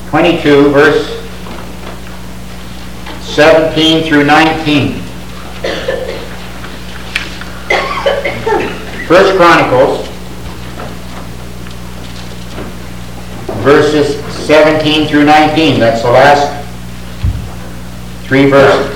22, verse 17 through 19. First Chronicles, verses 17 through 19. That's the last 3 verses.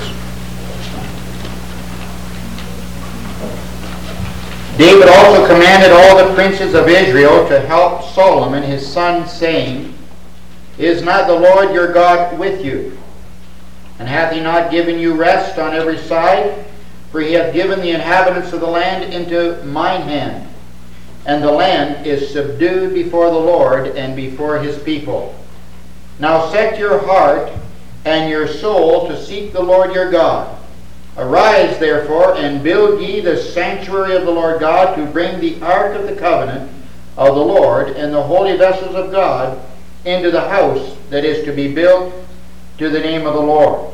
David also commanded all the princes of Israel to help Solomon his son, saying, Is not the Lord your God with you? And hath he not given you rest on every side? For he hath given the inhabitants of the land into mine hand, and the land is subdued before the Lord and before his people. Now set your heart and your soul to seek the Lord your God. Arise, therefore, and build ye the sanctuary of the Lord God, to bring the ark of the covenant of the Lord and the holy vessels of God into the house that is to be built to the name of the Lord.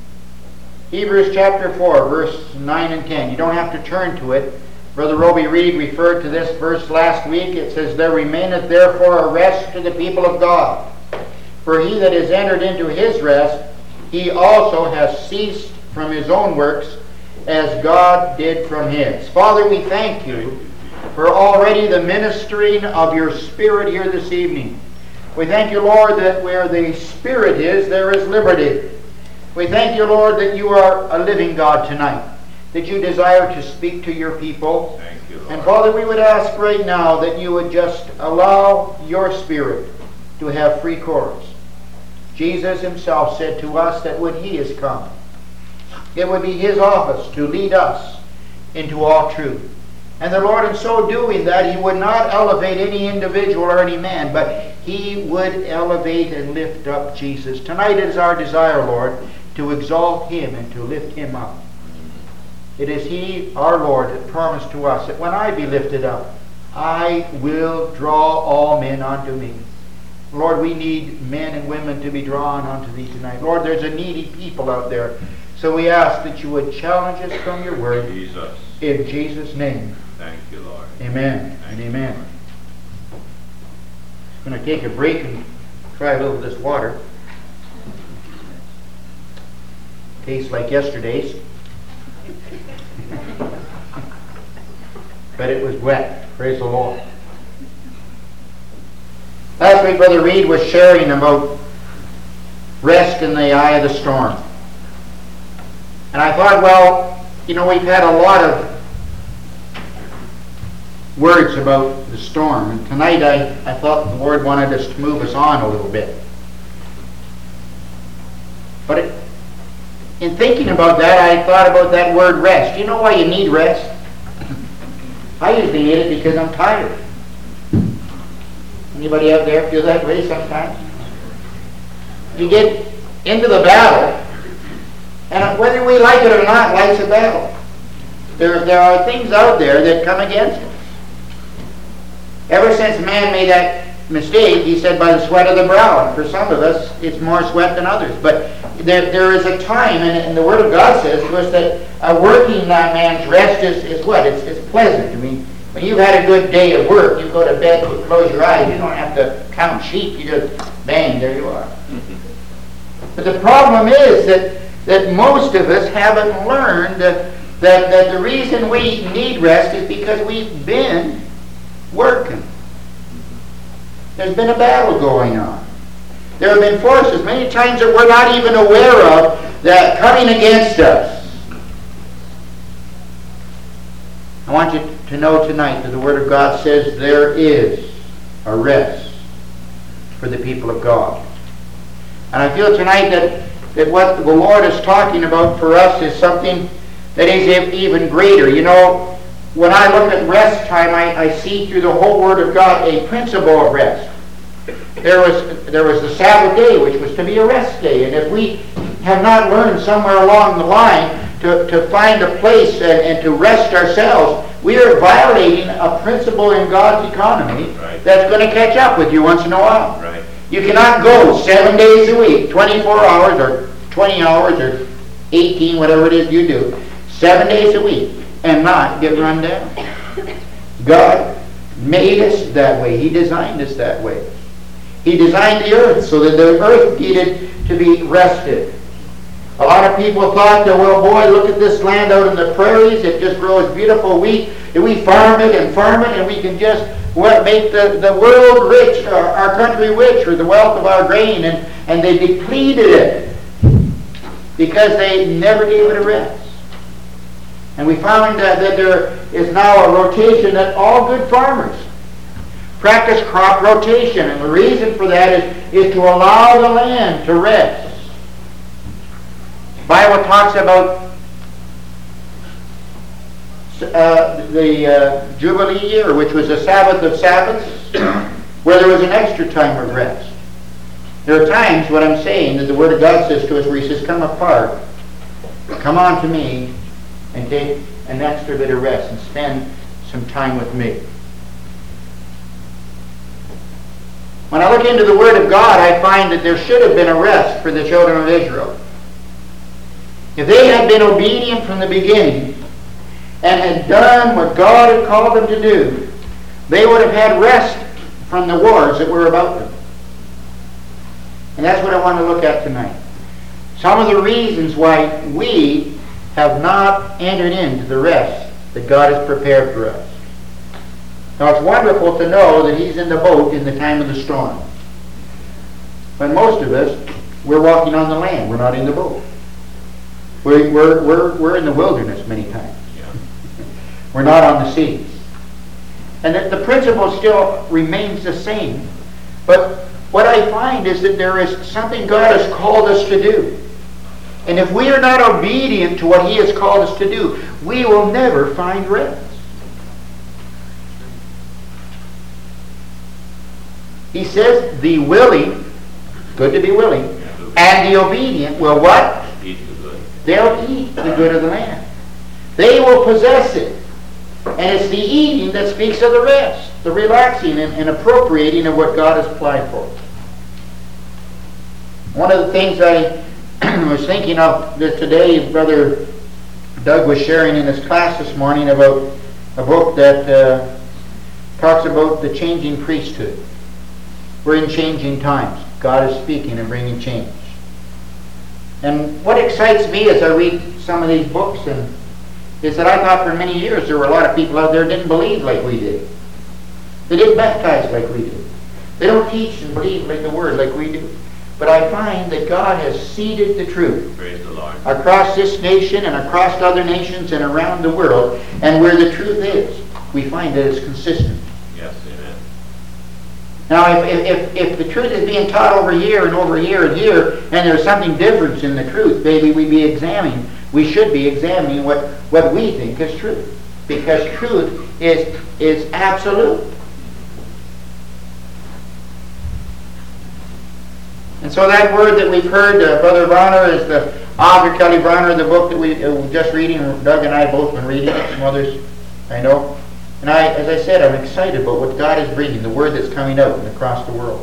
Hebrews chapter 4, verse 9 and 10. You don't have to turn to it. Brother Roby Reed referred to this verse last week. It says, There remaineth therefore a rest to the people of God. For he that is entered into his rest, he also has ceased from his own works, as God did from his. Father, we thank you for already the ministering of your Spirit here this evening. We thank you, Lord, that where the Spirit is, there is liberty. We thank you, Lord, that you are a living God tonight, that you desire to speak to your people. Thank you, Lord. And Father, we would ask right now that you would just allow your Spirit to have free course. Jesus himself said to us that when he is come, it would be his office to lead us into all truth. And the Lord, in so doing that, he would not elevate any individual or any man, but he would elevate and lift up Jesus. Tonight it is our desire, Lord, to exalt him and to lift him up. It is he, our Lord, that promised to us that when I be lifted up, I will draw all men unto me. Lord, we need men and women to be drawn unto thee tonight. Lord, there's a needy people out there. So we ask that you would challenge us from your word. Jesus. In Jesus' name. Thank you, Lord. Amen and amen. I'm going to take a break and try a little of this water. Tastes like yesterday's. But it was wet. Praise the Lord. Last week, Brother Reed was sharing about rest in the eye of the storm. And I thought, well, you know, we've had a lot of words about the storm. And tonight I thought the Lord wanted us to move us on a little bit. But in thinking about that, I thought about that word rest. You know why you need rest? I usually need it because I'm tired. Anybody out there feel that way sometimes? You get into the battle, and whether we like it or not, life's a battle. There are things out there that come against us. Ever since man made that mistake, he said, by the sweat of the brow. And for some of us, it's more sweat than others. But there is a time, and the Word of God says to us that a working man's rest is what? It's pleasant. I mean, when you've had a good day of work, you go to bed, you close your eyes, you don't have to count sheep, you just, bang, there you are. But the problem is that most of us haven't learned that the reason we need rest is because we've been working. There's been a battle going on. There have been forces many times that we're not even aware of that coming against us. I want you to know tonight that the Word of God says there is a rest for the people of God. And I feel tonight that what the Lord is talking about for us is something that is even greater. You know, when I look at rest time, I see through the whole Word of God a principle of rest. There was the Sabbath day, which was to be a rest day. And if we have not learned somewhere along the line to find a place and to rest ourselves, we are violating a principle in God's economy that's going to catch up with you once in a while. Right. You cannot go 7 days a week, 24 hours or 20 hours or 18, whatever it is you do, 7 days a week and not get run down. God made us that way. He designed us that way. He designed the earth so that the earth needed to be rested. A lot of people thought that, well, boy, look at this land out in the prairies. It just grows beautiful wheat. And we farm it, and we can just make the world rich, our country rich, or the wealth of our grain. And they depleted it because they never gave it a rest. And we found that there is now a rotation that all good farmers practice crop rotation. And the reason for that is to allow the land to rest. The Bible talks about the Jubilee year, which was a Sabbath of Sabbaths, where there was an extra time of rest. There are times, what I'm saying, that the Word of God says to us, where He says, come apart, come on to me, and take an extra bit of rest, and spend some time with me. When I look into the Word of God, I find that there should have been a rest for the children of Israel. If they had been obedient from the beginning and had done what God had called them to do, they would have had rest from the wars that were about them. And that's what I want to look at tonight. Some of the reasons why we have not entered into the rest that God has prepared for us. Now, it's wonderful to know that He's in the boat in the time of the storm. But most of us, we're walking on the land. We're not in the boat. We're in the wilderness many times. Yeah. We're not on the seas. And the principle still remains the same. But what I find is that there is something God has called us to do. And if we are not obedient to what He has called us to do, we will never find rest. He says, the willing, good to be willing, and the obedient will what? They'll eat the good of the land. They will possess it. And it's the eating that speaks of the rest, the relaxing and appropriating of what God has applied for. One of the things I was thinking of today, Brother Doug was sharing in his class this morning about a book that talks about the changing priesthood. We're in changing times. God is speaking and bringing change. And what excites me as I read some of these books is that I thought for many years there were a lot of people out there who didn't believe like we did. They didn't baptize like we did. They don't teach and believe like the Word like we do. But I find that God has seeded the truth across this nation and across other nations and around the world. And where the truth is, we find that it's consistent. Yes, amen. Now, if the truth is being taught over here and over here and here, and there's something different in the truth, maybe we should be examining what we think is truth. Because truth is absolute. And so that word that we've heard, Brother Bronner, is the Arthur Kelly Bronner, the book that we were just reading. Doug and I have both been reading it, some others I know. And as I said, I'm excited about what God is bringing, the word that's coming out and across the world.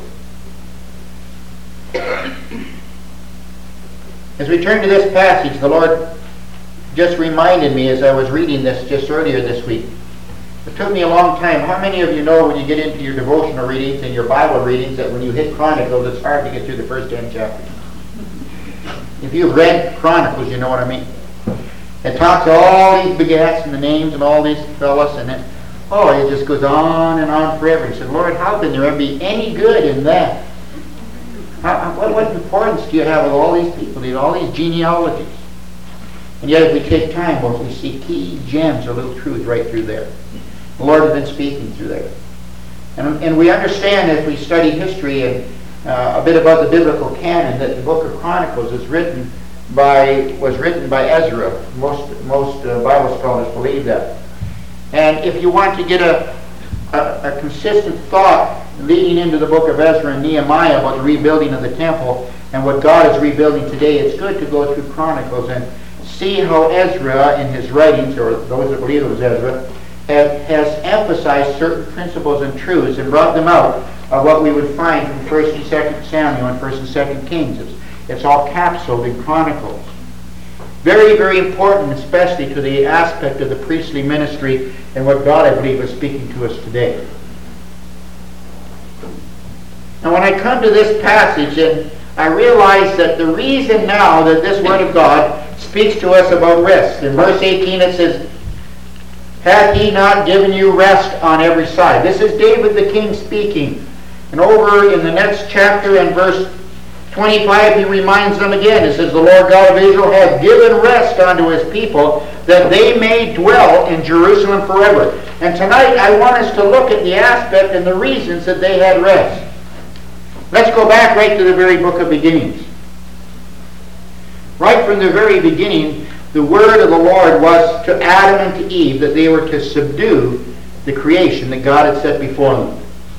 As we turn to this passage, the Lord just reminded me as I was reading this just earlier this week. It took me a long time. How many of you know when you get into your devotional readings and your Bible readings that when you hit Chronicles, it's hard to get through the first 10 chapters? If you've read Chronicles, you know what I mean. It talks all these begats and the names and all these fellas, and then, it just goes on and on forever. He said, Lord, how can there ever be any good in that? What importance do you have with all these people, all these genealogies? And yet if we take time, we see key gems or little truths right through there. The Lord has been speaking through there. And we understand as we study history and a bit about the biblical canon that the book of Chronicles was written by Ezra. Most Bible scholars believe that. And if you want to get a consistent thought leading into the book of Ezra and Nehemiah about the rebuilding of the temple and what God is rebuilding today, it's good to go through Chronicles and see how Ezra in his writings, or those that believe it was Ezra, has emphasized certain principles and truths and brought them out of what we would find from 1st and 2nd Samuel and 1st and 2nd Kings. It's all capsuled in Chronicles. Very, very important, especially to the aspect of the priestly ministry and what God, I believe, is speaking to us today. And when I come to this passage, and I realize that the reason now that this Word of God speaks to us about rest. In verse 18 it says, hath he not given you rest on every side? This is David the king speaking. And over in the next chapter in verse 25 he reminds them again. It says, the Lord God of Israel hath given rest unto his people, that they may dwell in Jerusalem forever. And tonight I want us to look at the aspect and the reasons that they had rest. Let's go back right to the very book of beginnings. Right from the very beginning, the word of the Lord was to Adam and to Eve that they were to subdue the creation that God had set before them.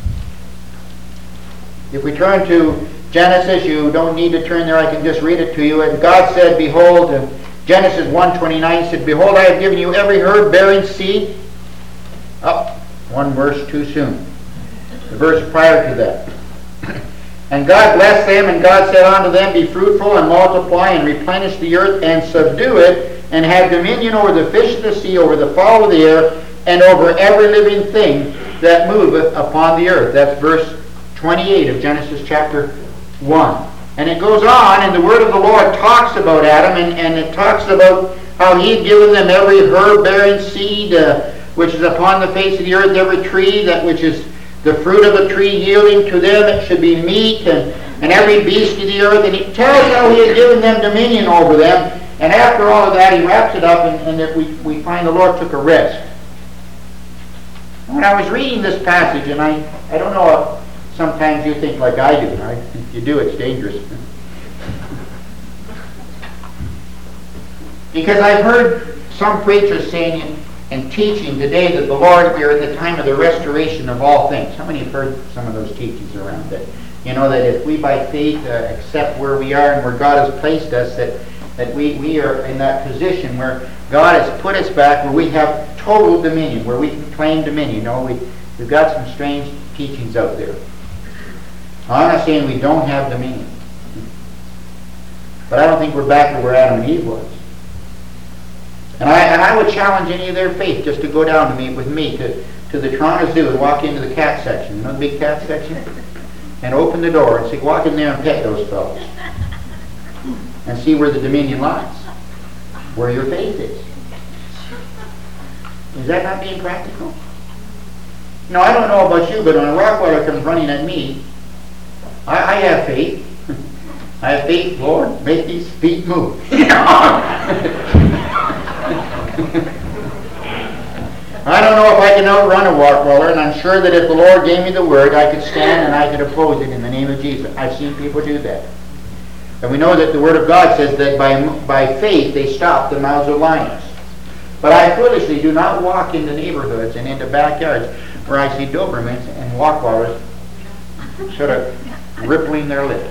If we turn to Genesis, you don't need to turn there, I can just read it to you. And God said, behold, in Genesis 1:29 said, behold, I have given you every herb bearing seed. One verse too soon. The verse prior to that. And God blessed them, and God said unto them, be fruitful and multiply and replenish the earth and subdue it, and have dominion over the fish of the sea, over the fowl of the air, and over every living thing that moveth upon the earth. That's verse 28 of Genesis chapter 1. And it goes on, and the word of the Lord talks about Adam, and it talks about how he had given them every herb-bearing seed which is upon the face of the earth, every tree that which is the fruit of a tree yielding to them, it should be meat, and every beast of the earth. And he tells how he had given them dominion over them. And after all of that, he wraps it up, and that we find the Lord took a rest. When I was reading this passage, and I don't know if sometimes you think like I do. If you do, it's dangerous. Because I've heard some preachers saying and teaching today that the Lord, we are at the time of the restoration of all things. How many have heard some of those teachings around that? You know, that if we by faith accept where we are and where God has placed us, that we are in that position where God has put us back, where we have total dominion, where we can claim dominion. You know, we've got some strange teachings out there. Now, I'm not saying we don't have dominion, but I don't think we're back to where Adam and Eve was. And I would challenge any of their faith just to go down with me to the Toronto Zoo and walk into the cat section, you know, the big cat section, and open the door and say, walk in there and pet those fellows, and see where the dominion lies, where your faith is. Is that not being practical? No, I don't know about you, but when a rockwater comes running at me, I have faith. I have faith, Lord, make these feet move. I don't know if I can outrun a rockwaller, and I'm sure that if the Lord gave me the word, I could stand and I could oppose it in the name of Jesus. I've seen people do that. And we know that the Word of God says that by faith they stop the mouths of lions. But I foolishly do not walk into neighborhoods and into backyards where I see Dobermans and rockwallers sort of rippling their lip.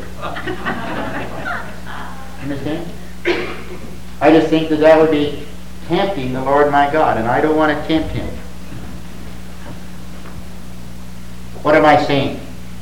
Understand? I just think that would be tempting the Lord my God, and I don't want to tempt Him. What am I saying?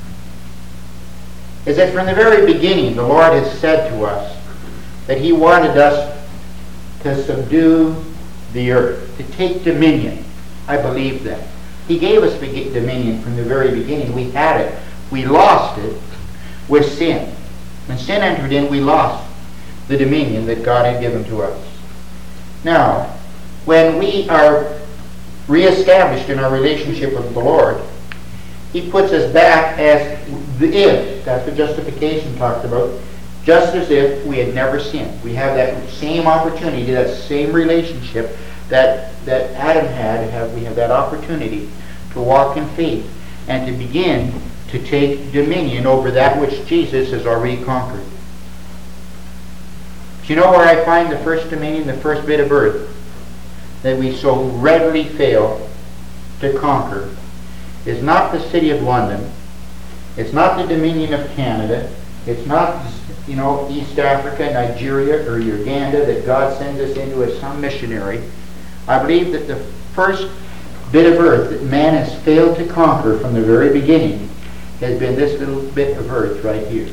Is that from the very beginning the Lord has said to us that He wanted us to subdue the earth, to take dominion. I believe that. He gave us dominion from the very beginning. We had it. We lost it with sin. When sin entered in, we lost the dominion that God had given to us. Now, when we are reestablished in our relationship with the Lord, He puts us back as if, that's what justification talked about, just as if we had never sinned. We have that same opportunity, that same relationship that Adam had. We have that opportunity to walk in faith and to begin to take dominion over that which Jesus has already conquered. Do you know where I find the first dominion, the first bit of earth that we so readily fail to conquer? Is not the city of London. It's not the dominion of Canada. It's not, East Africa, Nigeria, or Uganda that God sends us into as some missionary. I believe that the first bit of earth that man has failed to conquer from the very beginning has been this little bit of earth right here.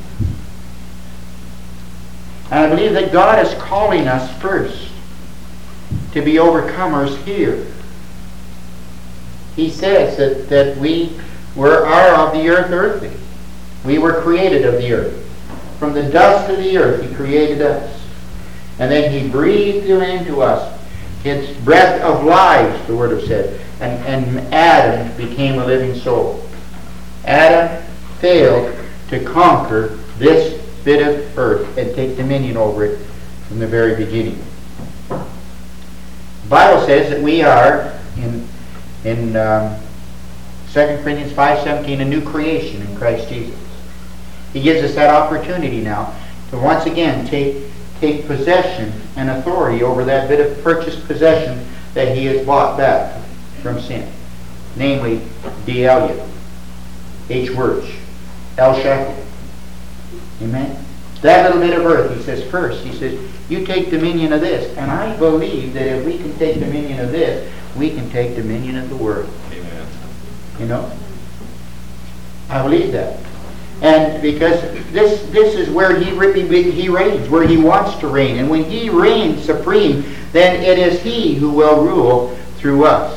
And I believe that God is calling us first to be overcomers here. He says that we are of the earth earthy. We were created of the earth. From the dust of the earth He created us. And then He breathed into us His breath of life, the Word has said. And Adam became a living soul. Adam failed to conquer this bit of earth and take dominion over it from the very beginning. The Bible says that we are, in 2 Corinthians 5:17, a new creation in Christ Jesus. He gives us that opportunity now to once again take possession and authority over that bit of purchased possession that He has bought back from sin. Namely, D. Elliot, H. Wirch, L. Shackleton. Amen? That little bit of earth, He says, first, He says, you take dominion of this. And I believe that if we can take dominion of this, we can take dominion of the world. Amen. You know? I believe that. And because this is where He reigns, where He wants to reign. And when He reigns supreme, then it is He who will rule through us.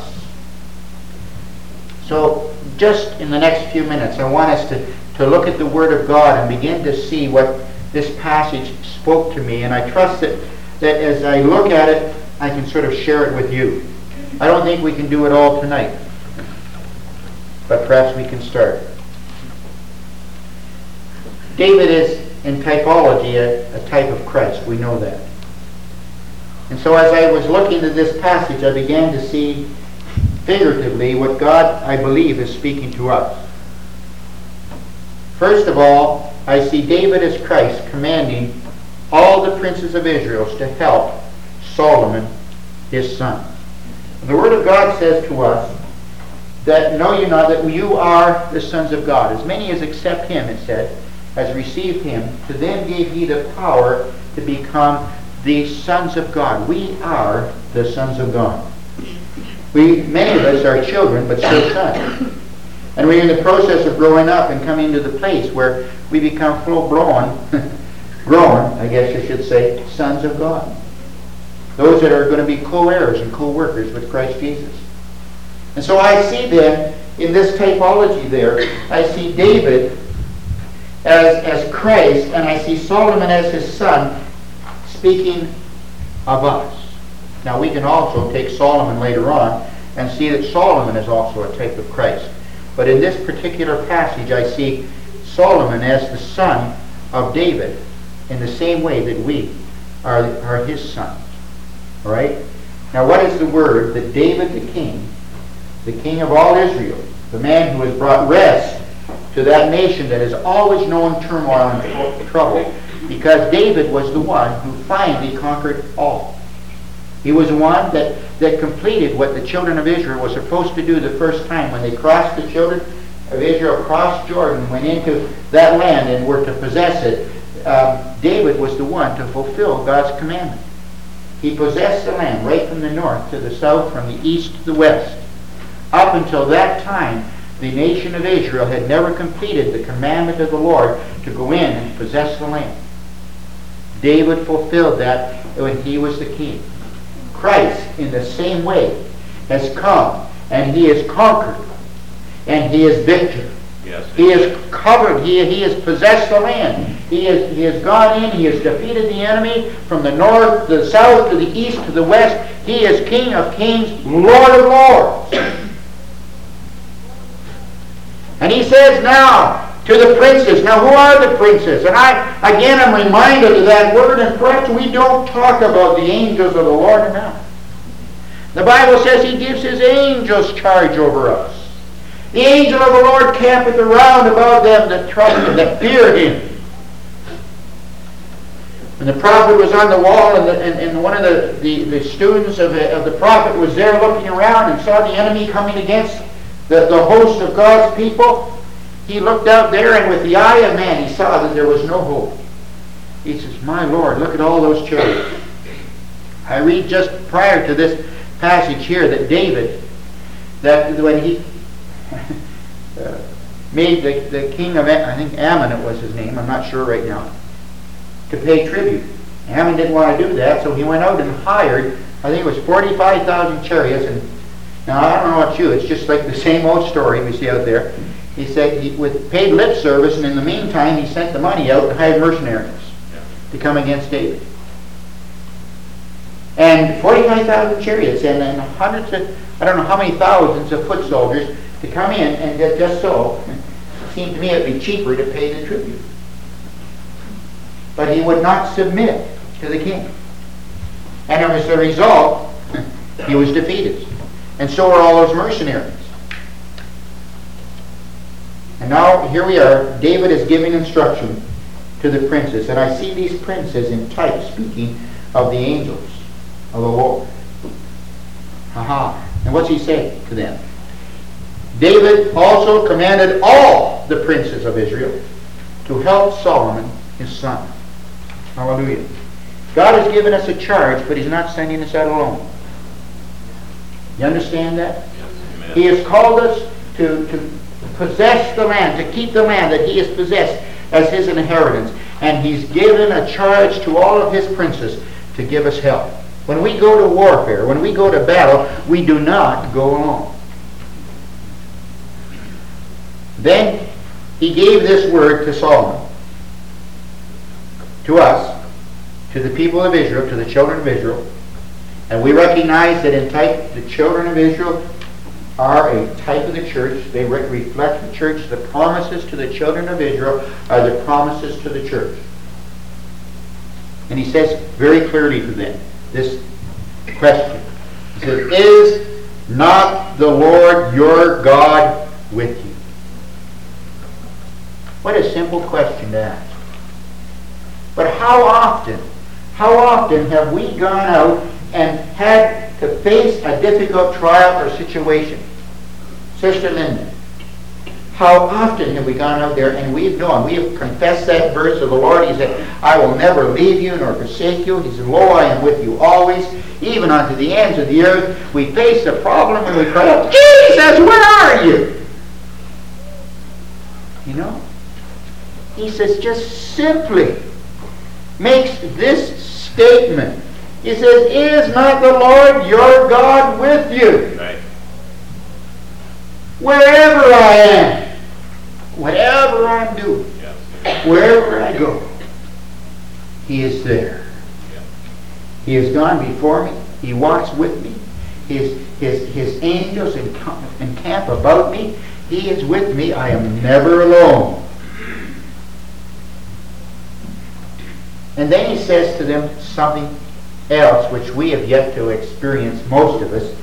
So, just in the next few minutes, I want us to look at the Word of God and begin to see what this passage spoke to me. And I trust that as I look at it, I can sort of share it with you. I don't think we can do it all tonight, but perhaps we can start. David is, in typology, a type of Christ. We know that. And so as I was looking at this passage, I began to see figuratively what God, I believe, is speaking to us. First of all, I see David as Christ commanding all the princes of Israel to help Solomon, his son. And the Word of God says to us that, know you not that you are the sons of God. As many as accept Him, it said, has received Him, to them gave He the power to become the sons of God. We are the sons of God. Many of us are children, but still sons. And we're in the process of growing up and coming to the place where we become full-blown, grown, I guess you should say, sons of God. Those that are going to be co-heirs and co-workers with Christ Jesus. And so I see then, in this typology there, I see David as Christ, and I see Solomon as his son, speaking of us. Now we can also take Solomon later on and see that Solomon is also a type of Christ. But in this particular passage I see Solomon as the son of David in the same way that we are his sons. Alright? Now what is the word that David the king of all Israel, the man who has brought rest to that nation that has always known turmoil and trouble, because David was the one who finally conquered all. He was the one that completed what the children of Israel were supposed to do the first time when they crossed, the children of Israel crossed Jordan, went into that land and were to possess it. David was the one to fulfill God's commandment. He possessed the land right from the north to the south, from the east to the west. Up until that time, the nation of Israel had never completed the commandment of the Lord to go in and possess the land. David fulfilled that when he was the king. Christ, in the same way, has come and he has conquered and he is victor. Yes, he has covered, he has possessed the land. He has gone in, he has defeated the enemy from the north to the south to the east to the west. He is King of kings, Lord of lords. And he says now to the princes, now who are the princes? And I am reminded of that word, and perhaps we don't talk about the angels of the Lord enough. The Bible says he gives his angels charge over us. The angel of the Lord campeth around about them that trust him, that fear him. When the prophet was on the wall, and one of the students of the prophet was there looking around and saw the enemy coming against the host of God's people, he looked out there, and with the eye of man he saw that there was no hope. He says, my Lord, look at all those chariots. I read just prior to this passage here that David, that when he made the king of, I think Ammon it was his name, I'm not sure right now, to pay tribute. Ammon didn't want to do that, so he went out and hired, I think it was 45,000 chariots. And now I don't know about you, it's just like the same old story we see out there. He said he with paid lip service, and in the meantime he sent the money out and hired mercenaries to come against David. And 45,000 chariots and then hundreds of, I don't know how many thousands of foot soldiers to come in, and just so, it seemed to me it would be cheaper to pay the tribute. But he would not submit to the king. And as a result, he was defeated. And so were all those mercenaries. And now, here we are. David is giving instruction to the princes. And I see these princes in type speaking of the angels of the Lord. And what's he saying to them? David also commanded all the princes of Israel to help Solomon his son. Hallelujah. God has given us a charge, but he's not sending us out alone. You understand that? Yes. He has called us to possess the land, to keep the land that he has possessed as his inheritance. And he's given a charge to all of his princes to give us help. When we go to warfare, when we go to battle, we do not go alone. Then he gave this word to Solomon, to us, to the people of Israel, to the children of Israel. And we recognize that in type, the children of Israel are a type of the church. They reflect the church. The promises to the children of Israel are the promises to the church. And he says very clearly to them this question. He says, "Is not the Lord your God with you?" What a simple question to ask. But how often have we gone out and had to face a difficult trial or situation? Sister Linda, how often have we gone out there and we have confessed that verse of the Lord? He said, "I will never leave you nor forsake you." He said, "Lo, I am with you always, even unto the ends of the earth." We face a problem and we cry out, "Jesus, where are you?" You know? He says, just simply makes this statement. He says, "Is not the Lord your God with you?" Right. Wherever I am, whatever I'm doing, wherever I go, he is there. He has gone before me. He walks with me. His angels encamp about me. He is with me. I am never alone. And then he says to them something else which we have yet to experience, most of us.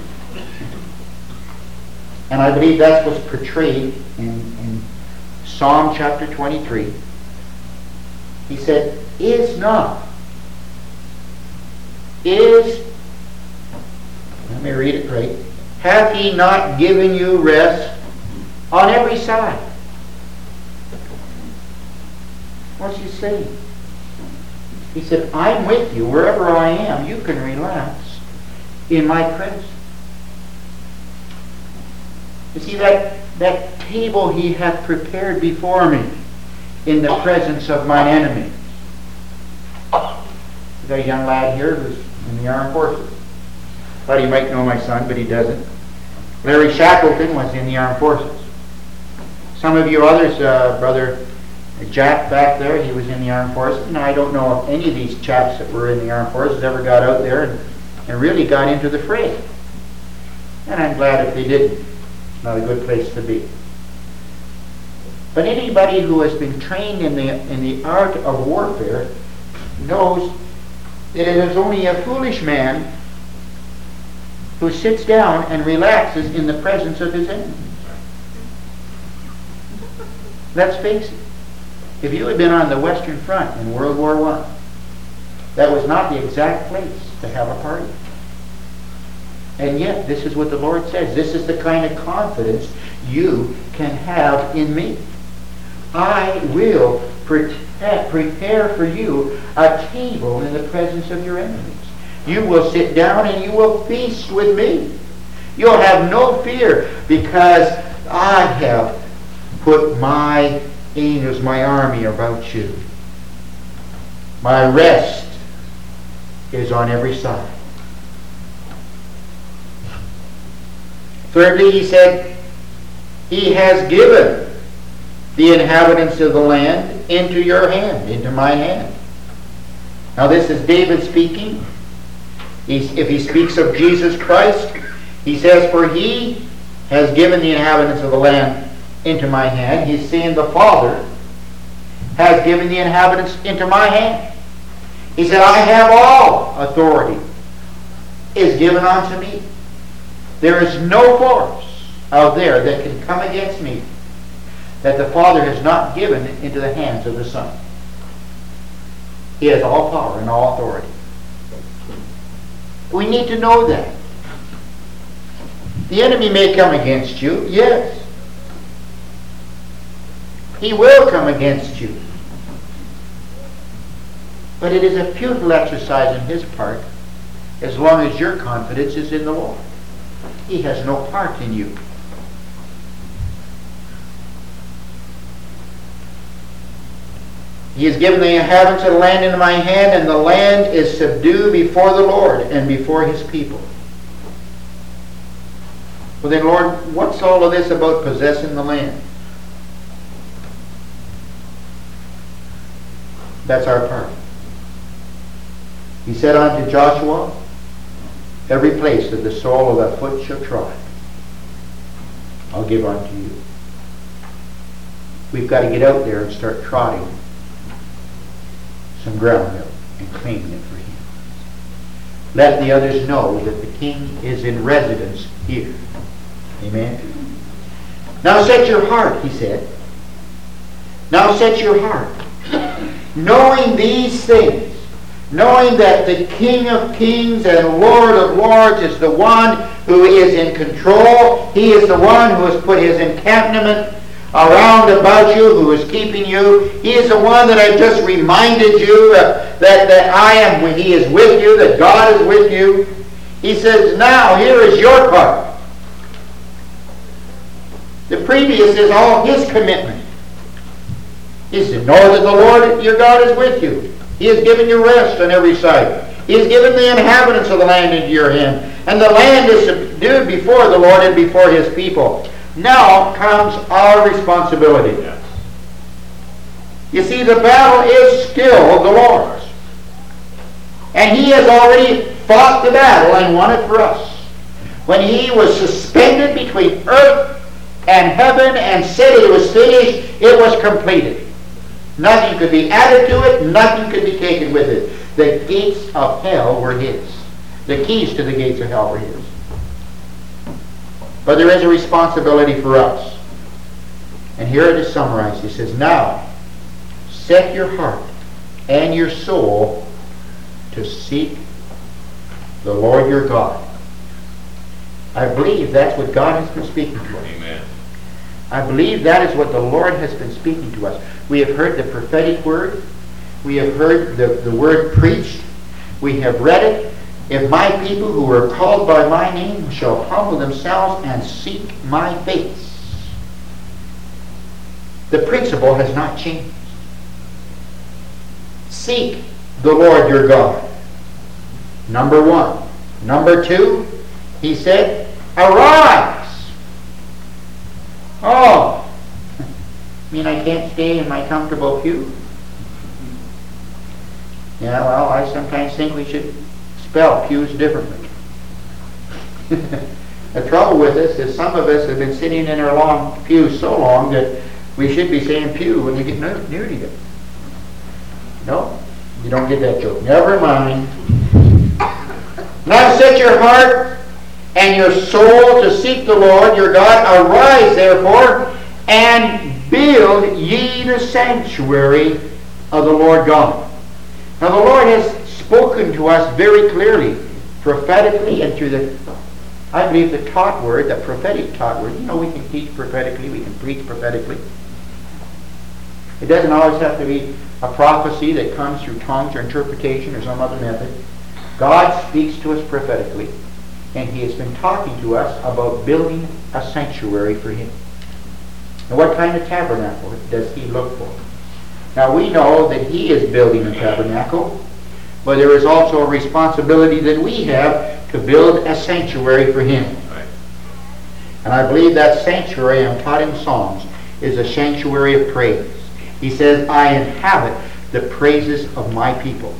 And I believe that's what's portrayed in Psalm chapter 23. He said, let me read it right. "Hath he not given you rest on every side?" What's he saying? He said, "I'm with you wherever I am. You can relax in my presence." You see, that table he hath prepared before me in the presence of mine enemies. We've got a young lad here who's in the armed forces. Thought he might know my son, but he doesn't. Larry Shackleton was in the armed forces. Some of you others, Brother Jack back there, he was in the armed forces. And I don't know if any of these chaps that were in the armed forces ever got out there and really got into the fray. And I'm glad if they didn't. Not a good place to be. But anybody who has been trained in the art of warfare knows that it is only a foolish man who sits down and relaxes in the presence of his enemy. Let's face it. If you had been on the Western Front in World War I, that was not the exact place to have a party. And yet, this is what the Lord says. This is the kind of confidence you can have in me. I will prepare for you a table in the presence of your enemies. You will sit down and you will feast with me. You'll have no fear because I have put my angels, my army about you. My rest is on every side. Thirdly, he said, He has given the inhabitants of the land into your hand, into my hand. Now this is David speaking. If he speaks of Jesus Christ, he says, for he has given the inhabitants of the land into my hand. He's saying the Father has given the inhabitants into my hand. He said, I have all authority is given unto me. There is no force out there that can come against me that the Father has not given into the hands of the Son. He has all power and all authority. We need to know that. The enemy may come against you, yes. He will come against you. But it is a futile exercise on his part as long as your confidence is in the Lord. He has no part in you. He has given the inhabitants of the land into my hand, and the land is subdued before the Lord and before his people. Well then, Lord, what's all of this about possessing the land? That's our part. He said unto Joshua, every place that the sole of thy foot shall trod, I'll give unto you. We've got to get out there and start trotting some ground out and claiming it for him. Let the others know that the King is in residence here. Amen. Now set your heart, he said. Now set your heart. Knowing these things, knowing that the King of Kings and Lord of Lords is the one who is in control. He is the one who has put his encampment around about you, who is keeping you. He is the one that I've just reminded you that I am when he is with you, that God is with you. He says, now here is your part. The previous is all his commitment. He said, know that the Lord your God is with you. He has given you rest on every side. He has given the inhabitants of the land into your hand. And the land is subdued before the Lord and before his people. Now comes our responsibility. Yes. You see, the battle is still the Lord's. And he has already fought the battle and won it for us. When he was suspended between earth and heaven and said it was finished, it was completed. Nothing could be added to it, nothing could be taken with it. The gates of hell were his. The keys to the gates of hell were his. But there is a responsibility for us. And here it is summarized. He says, now, set your heart and your soul to seek the Lord your God. I believe that's what God has been speaking to us. Amen. I believe that is what the Lord has been speaking to us. We have heard the prophetic word. We have heard the word preached. We have read it. If my people who are called by my name shall humble themselves and seek my face. The principle has not changed. Seek the Lord your God. Number one. Number two, he said, arise. Oh, mean I can't stay in my comfortable pew? Yeah, well, I sometimes think we should spell pews differently. The trouble with this is some of us have been sitting in our long pews so long that we should be saying pew when we get near to it. No, you don't get that joke. Never mind. Now set your heart and your soul to seek the Lord your God. Arise, therefore, and build ye the sanctuary of the Lord God. Now the Lord has spoken to us very clearly, prophetically, and through the, I believe, the taught word, the prophetic taught word. You know, we can teach prophetically, we can preach prophetically. It doesn't always have to be a prophecy that comes through tongues or interpretation or some other method. God speaks to us prophetically, and he has been talking to us about building a sanctuary for him. And what kind of tabernacle does he look for? Now we know that he is building a tabernacle, but there is also a responsibility that we have to build a sanctuary for him. Right. And I believe that sanctuary I'm taught in Psalms is a sanctuary of praise. He says, I inhabit the praises of my people.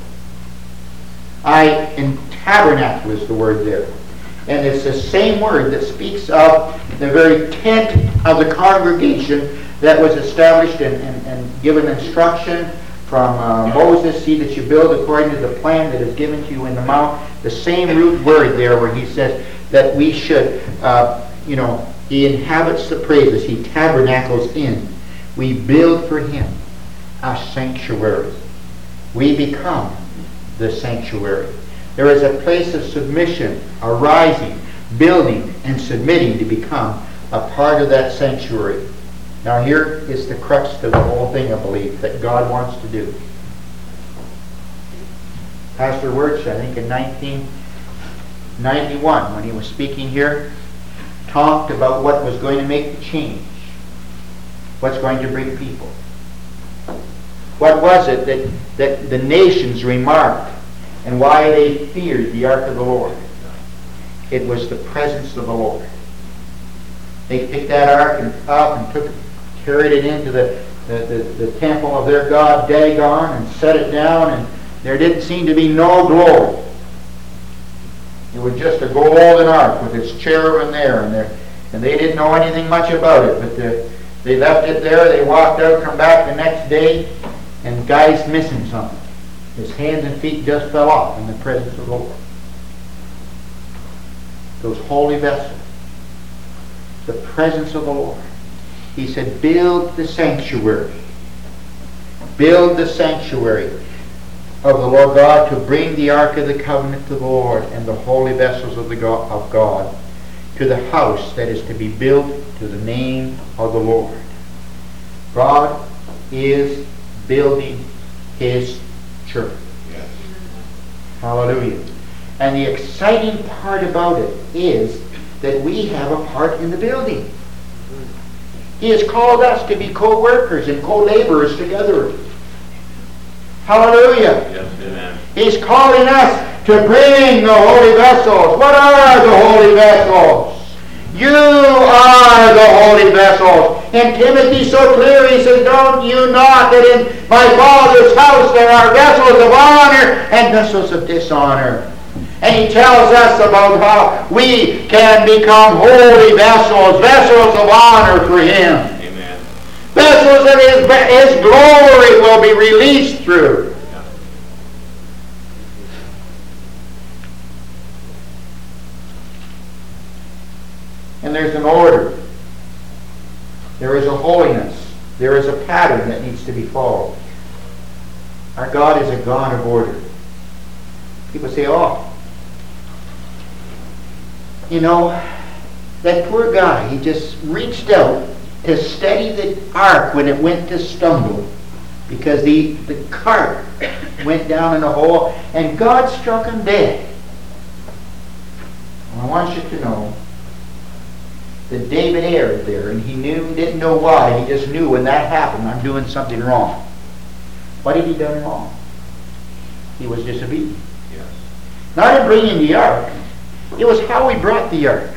In tabernacle is the word there. And it's the same word that speaks of the very tent of the congregation that was established and given instruction from Moses. See that you build according to the plan that is given to you in the mount. The same root word there where he says that we should, he inhabits the praises. He tabernacles in. We build for him a sanctuary. We become the sanctuary. There is a place of submission, arising, building, and submitting to become a part of that sanctuary. Now here is the crux to the whole thing, I believe, that God wants to do. Pastor Wirtz, I think in 1991, when he was speaking here, talked about what was going to make the change. What's going to bring people. What was it that the nations remarked and why they feared the ark of the Lord? It was the presence of the Lord. They picked that ark up and carried it into the temple of their god Dagon and set it down, and there didn't seem to be no glory. It was just a golden ark with its cherubim there, and they didn't know anything much about it, but they left it there. They walked out, come back the next day, and the guy's missing something. His hands and feet just fell off in the presence of the Lord. Those holy vessels. The presence of the Lord. He said, build the sanctuary. Build the sanctuary of the Lord God to bring the Ark of the Covenant to the Lord and the holy vessels of God to the house that is to be built to the name of the Lord. God is building his church. Yes. Hallelujah. And the exciting part about it is that we have a part in the building. He has called us to be co-workers and co-laborers together. Hallelujah. Yes, amen. He's calling us to bring the holy vessels. What are the holy vessels? You are the holy vessels. And Timothy so clear, he says, don't you not that in my Father's house there are vessels of honor and vessels of dishonor. And he tells us about how we can become holy vessels, vessels of honor for him. Amen. Vessels that his glory will be released through. Yeah. And there's an order. There is a holiness. There is a pattern that needs to be followed. Our God is a God of order. People say, oh, that poor guy, he just reached out to steady the ark when it went to stumble because the cart went down in a hole and God struck him dead. Well, I want you to know that David erred there, and he didn't know why. He just knew when that happened, I'm doing something wrong. What had he done wrong? He was disobedient. Yes. Not in bringing the ark. It was how he brought the ark.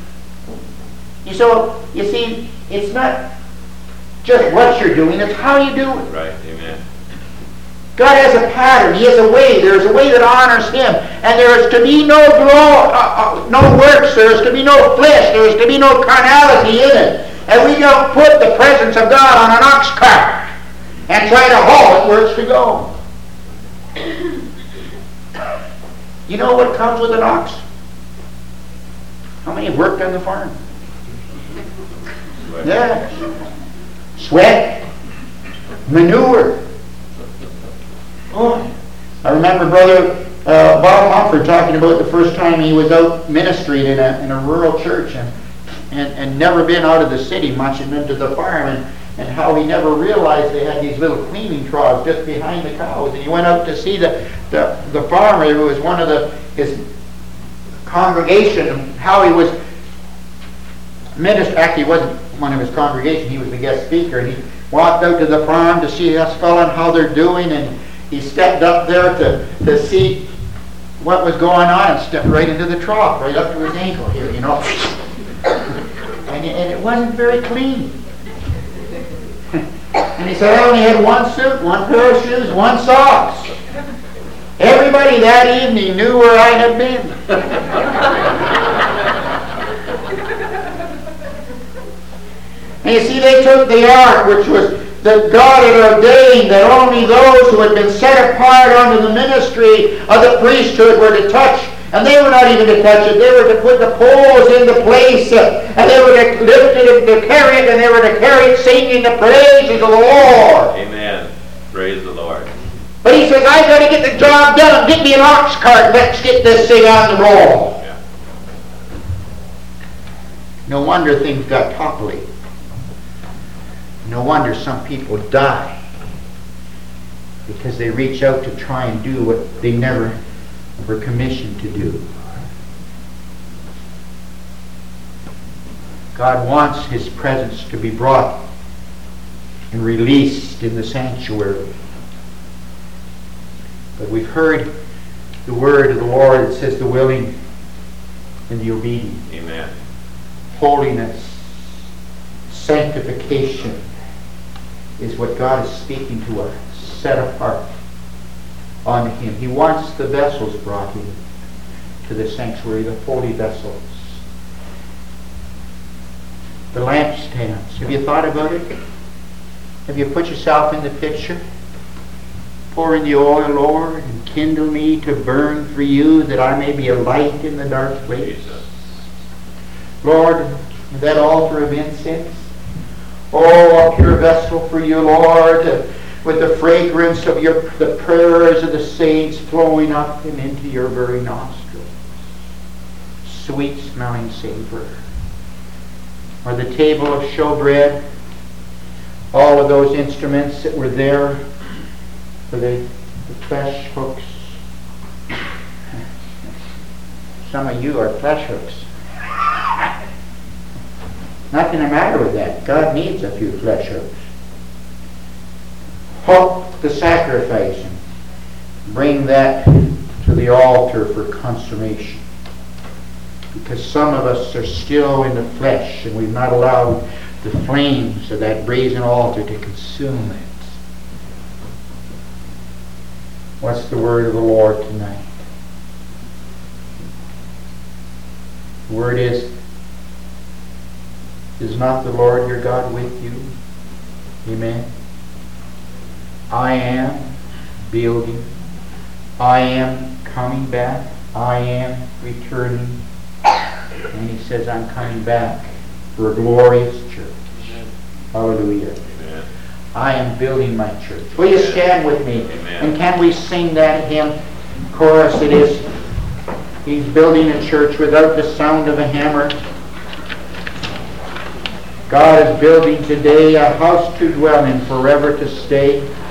So, you see, it's not just what you're doing, it's how you do it. Right, amen. God has a pattern. He has a way. There's a way that honors him. And there is to be no no works. There is to be no flesh. There is to be no carnality in it. And we don't put the presence of God on an ox cart and try to haul it where it's to go. You know what comes with an ox? How many have worked on the farm? Sweat. Yeah. Sweat. Manure. Oh, I remember Brother Bob Mumford talking about the first time he was out ministering in a rural church and never been out of the city much and into the farm, and how he never realized they had these little cleaning troughs just behind the cows. And he went out to see the farmer who was one of his congregation, and how he was ministering. Actually, he wasn't one of his congregation, he was the guest speaker, and he walked out to the farm to see us fellow and how they're doing, and he stepped up there to see what was going on and stepped right into the trough, right up to his ankle here, and it wasn't very clean. And he said, I only had one suit, one pair of shoes, one socks. Everybody that evening knew where I had been. And you see, they took the ark, which was that God had ordained that only those who had been set apart under the ministry of the priesthood were to touch. And they were not even to touch it. They were to put the poles into place. And they were to lift it and to carry it. And they were to carry it singing the praises of the Lord. Amen. Praise the Lord. But he says, I've got to get the job done. Get me an ox cart. Let's get this thing on the roll. Yeah. No wonder things got topply. No wonder some people die. Because they reach out to try and do what they never were commissioned to do. God wants His presence to be brought and released in the sanctuary. But we've heard the word of the Lord. It says the willing and the obedient. Amen. Holiness, sanctification is what God is speaking to us. Set apart unto Him. He wants the vessels brought in to the sanctuary, the holy vessels. The lampstands. Have you thought about it? Have you put yourself in the picture? Pour in the oil, Lord, and kindle me to burn for you, that I may be a light in the dark place. Jesus. Lord, that altar of incense. Oh, a pure vessel for you, Lord, with the fragrance of the prayers of the saints flowing up and into your very nostrils. Sweet smelling savor. Or the table of showbread. All of those instruments that were there for the flesh hooks. Some of you are flesh hooks. Nothing the matter with that. God needs a few flesh hooks. Hook the sacrifice and bring that to the altar for consummation. Because some of us are still in the flesh and we've not allowed the flames of that brazen altar to consume it. What's the word of the Lord tonight? The word is not the Lord your God with you? Amen. I am building. I am coming back. I am returning. And He says, I'm coming back for a glorious church. Amen. Hallelujah. Amen. I am building my church. Will you stand with me? Amen. And can we sing that hymn? Chorus it is. He's building a church without the sound of a hammer. God is building today a house to dwell in, forever to stay.